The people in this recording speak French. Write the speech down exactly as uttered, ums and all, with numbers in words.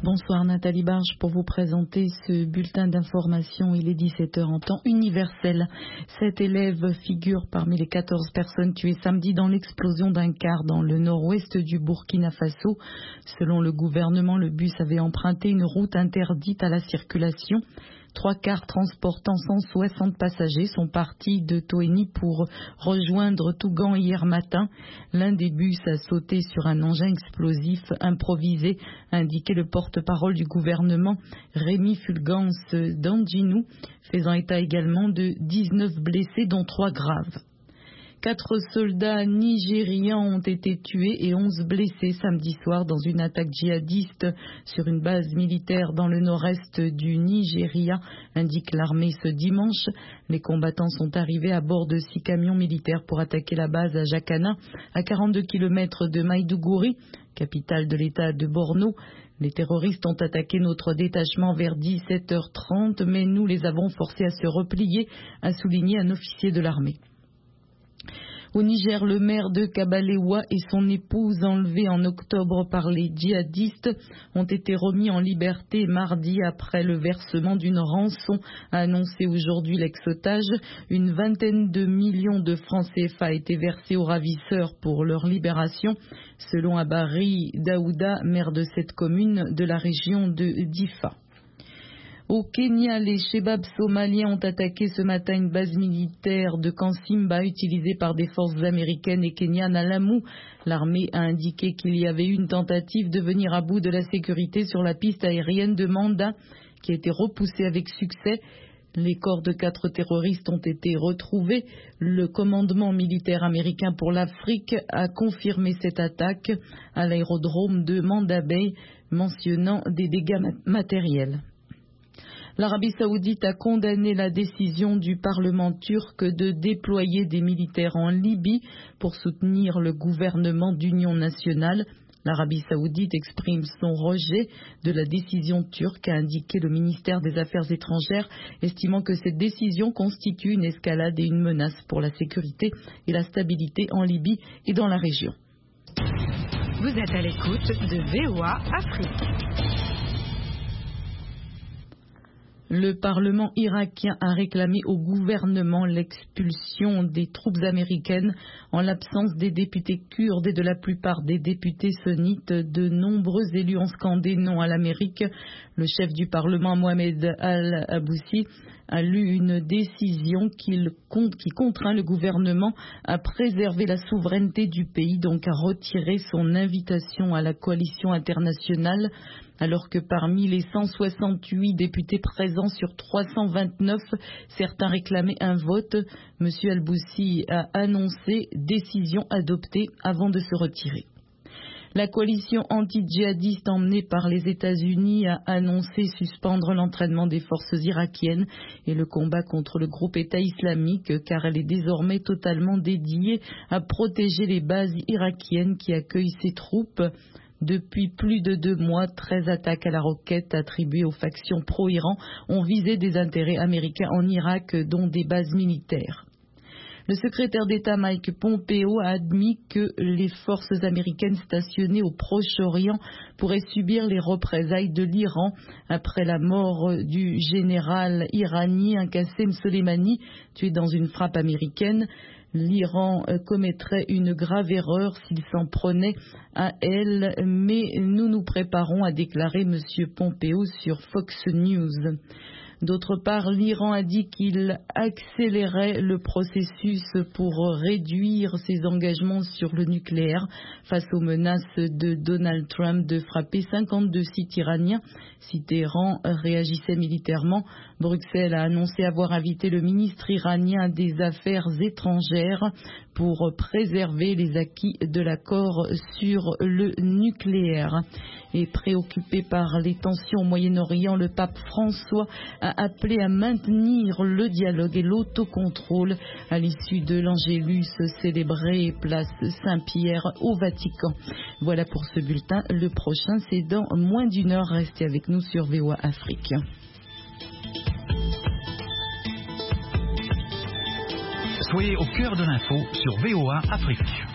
Bonsoir Nathalie Barge pour vous présenter ce bulletin d'information. Il est dix-sept heures en temps universel. Sept élèves figurent parmi les quatorze personnes tuées samedi dans l'explosion d'un car dans le nord-ouest du Burkina Faso. Selon le gouvernement, le bus avait emprunté une route interdite à la circulation. Trois cars transportant cent soixante passagers sont partis de Toeni pour rejoindre Tougan hier matin. L'un des bus a sauté sur un engin explosif improvisé, a indiqué le porte-parole du gouvernement, Rémi Fulgence Danginou, faisant état également de dix-neuf blessés, dont trois graves. Quatre soldats nigérians ont été tués et onze blessés samedi soir dans une attaque djihadiste sur une base militaire dans le nord-est du Nigeria, indique l'armée ce dimanche. Les combattants sont arrivés à bord de six camions militaires pour attaquer la base à Jakana, à quarante-deux kilomètres de Maïdougouri, capitale de l'état de Borno. Les terroristes ont attaqué notre détachement vers dix-sept heures trente, mais nous les avons forcés à se replier, a souligné un officier de l'armée. Au Niger, le maire de Kabalewa et son épouse, enlevés en octobre par les djihadistes, ont été remis en liberté mardi après le versement d'une rançon, a annoncé aujourd'hui l'ex-otage. Une vingtaine de millions de francs C F A a été versés aux ravisseurs pour leur libération, selon Abari Daouda, maire de cette commune de la région de Difa. Au Kenya, les Chebabs somaliens ont attaqué ce matin une base militaire de Kansimba utilisée par des forces américaines et kenyanes à Lamu. L'armée a indiqué qu'il y avait eu une tentative de venir à bout de la sécurité sur la piste aérienne de Manda, qui a été repoussée avec succès. Les corps de quatre terroristes ont été retrouvés. Le commandement militaire américain pour l'Afrique a confirmé cette attaque à l'aérodrome de Manda Bay, mentionnant des dégâts matériels. L'Arabie saoudite a condamné la décision du Parlement turc de déployer des militaires en Libye pour soutenir le gouvernement d'union nationale. L'Arabie saoudite exprime son rejet de la décision turque, a indiqué le ministère des Affaires étrangères, estimant que cette décision constitue une escalade et une menace pour la sécurité et la stabilité en Libye et dans la région. Vous êtes à l'écoute de V O A Afrique. Le Parlement irakien a réclamé au gouvernement l'expulsion des troupes américaines en l'absence des députés kurdes et de la plupart des députés sunnites. De nombreux élus ont scandé non à l'Amérique. Le chef du Parlement, Mohamed Al-Aboussi, a lu une décision qui contraint le gouvernement à préserver la souveraineté du pays, donc à retirer son invitation à la coalition internationale, alors que parmi les cent soixante-huit députés présents sur trois cent vingt-neuf, certains réclamaient un vote. M. Al-Boussi a annoncé décision adoptée avant de se retirer. La coalition anti-djihadiste emmenée par les États-Unis a annoncé suspendre l'entraînement des forces irakiennes et le combat contre le groupe État islamique, car elle est désormais totalement dédiée à protéger les bases irakiennes qui accueillent ses troupes. Depuis plus de deux mois, treize attaques à la roquette attribuées aux factions pro-Iran ont visé des intérêts américains en Irak, dont des bases militaires. Le secrétaire d'État Mike Pompeo a admis que les forces américaines stationnées au Proche-Orient pourraient subir les représailles de l'Iran après la mort du général iranien Qassem Soleimani, tué dans une frappe américaine. L'Iran commettrait une grave erreur s'il s'en prenait à elle, mais nous nous préparons, a déclaré M. Pompeo sur Fox News. D'autre part, l'Iran a dit qu'il accélérait le processus pour réduire ses engagements sur le nucléaire face aux menaces de Donald Trump de frapper cinquante-deux sites iraniens. Si Téhéran réagissait militairement, Bruxelles a annoncé avoir invité le ministre iranien des Affaires étrangères pour préserver les acquis de l'accord sur le nucléaire. Et préoccupé par les tensions au Moyen-Orient, le pape François a appelé à maintenir le dialogue et l'autocontrôle à l'issue de l'Angélus célébré place Saint-Pierre au Vatican. Voilà pour ce bulletin. Le prochain, c'est dans moins d'une heure. Restez avec nous sur V O A Afrique. Soyez au cœur de l'info sur V O A Afrique.